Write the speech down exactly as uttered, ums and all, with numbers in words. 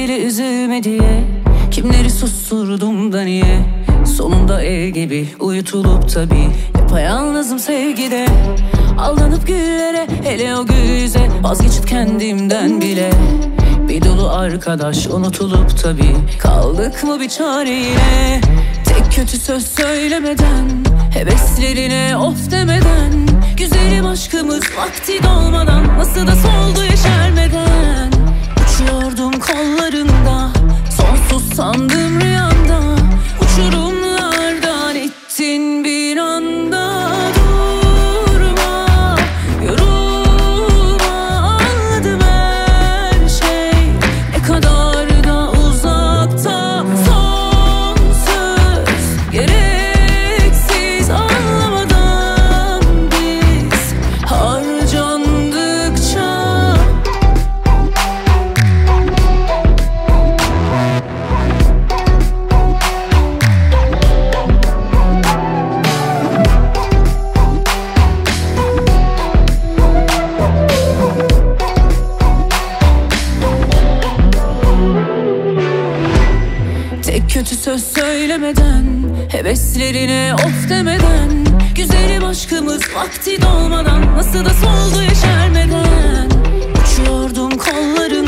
bile üzülme diye. Kimleri susturdum da niye? Sonunda el gibi uyutulup tabi yapayalnızım sevgide. Aldanıp güllere, hele o gül yüze, vazgeçip kendimden bile. Bir dolu arkadaş unutulup tabi kaldık mı bir çareyle? Tek kötü söz söylemeden, heveslerine of demeden, güzelim aşkımız vakti dolmadan, nasıl da soldu yeşermeden. Uçuyordum kollarında, sonsuz sandım rüyamda, uçurumlardan ittin bir anda. Durma, yorulma, anladım her şey, ne kadar da uzakta. Son söz gereksiz, anlamadan biz harcandıkça. Tek kötü söz söylemeden, heveslerine of demeden, güzelim aşkımız vakti dolmadan, nasıl da soldu yeşermeden. Uçuyordum kolların